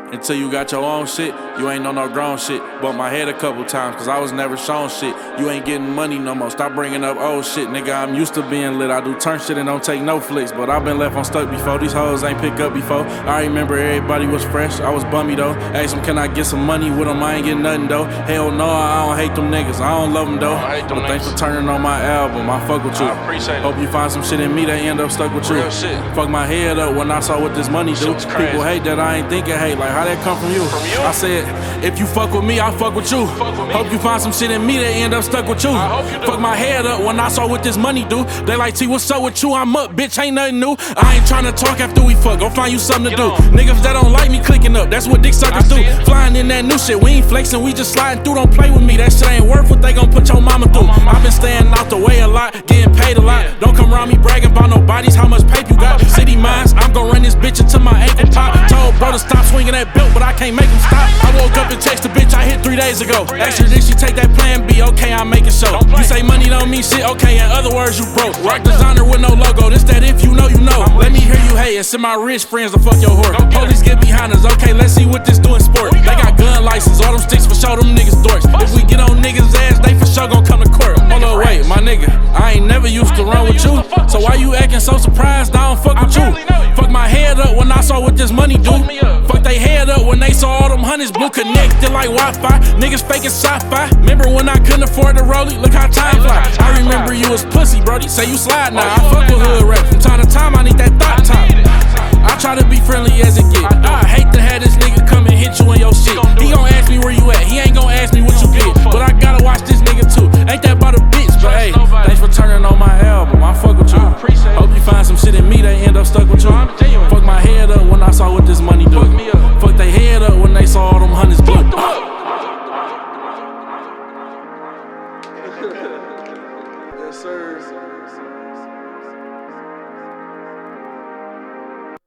Until you got your own shit, you ain't no grown shit. Bumped my head a couple times, cause I was never shown shit. You ain't getting money no more, stop bringing up old shit. Nigga, I'm used to being lit, I do turn shit and don't take no flicks. But I been left on stuck before, these hoes ain't pick up before. I remember everybody was fresh, I was bummy though. Asked them, can I get some money with them, I ain't getting nothing though. Hell no, I don't hate them niggas, I don't love them though. But thanks for turning on my album, I fuck with you. I appreciate it. Hope you find some shit in me that end up stuck with you. Real shit. Fuck my head up when I saw what this money do. People hate that I ain't thinking hate, like how that come from you? I said, if you fuck with me, I fuck with you. Hope you find some shit in me that end up stuck with you. Fuck my head up when I saw what this money do. They like, T, what's up with you? I'm up, bitch, ain't nothing new. I ain't tryna talk after we fuck, go find you something to do. Niggas that don't like me clicking up, that's what dick suckers do. Flying in that new shit, we ain't flexing, we just sliding through. Don't play with me, that shit ain't worth what they gon' put your mama through. I been staying out the way a lot, getting paid a lot. Don't come around me bragging about no bodies, how much paper you got. City minds, I'm gon' run this bitch until my ankle pop. Told bro to stop swinging that belt, but I can't make him stop. I woke up and text the bitch I hit 3 days ago. Asked her, did she take that plan B? Okay, I'm making sure. You say money don't mean shit, okay, in other words, you broke. Rock designer with no logo, this that if you know, you know. Let me hear you hate and send my rich friends to fuck your whore. Police get behind us, okay, let's see what this do in sport. They got gun license, all them sticks for show, them niggas dorks. If we get on niggas' ass, they for sure gon' come to court. Hold on, wait, my nigga, I ain't never used to run with you. So why you acting so surprised I don't fuck with you? Fuck my head up when I saw what this money do. Fuck they head up when they saw all them hundreds blue connected like Wi-Fi. Niggas faking sci-fi. Remember when I couldn't afford the rollie? Look how time fly. I remember you was pussy, brody. Say you slide now. I fuck with hood rap. From time to time, I need that thought time. I try to be friendly as it get. I hate to have this nigga come and hit you in your shit. He gon' ask me where you at. He ain't gon' ask me what you did. But I gotta watch this nigga too. Ain't that about a bitch? But hey, thanks for turning on my album. I fuck with you. Hope you find some shit in me that end up stuck with you. Fuck my head up when I saw what this money do. Fuck they head up when they saw all them hundreds blue. Yes, sir.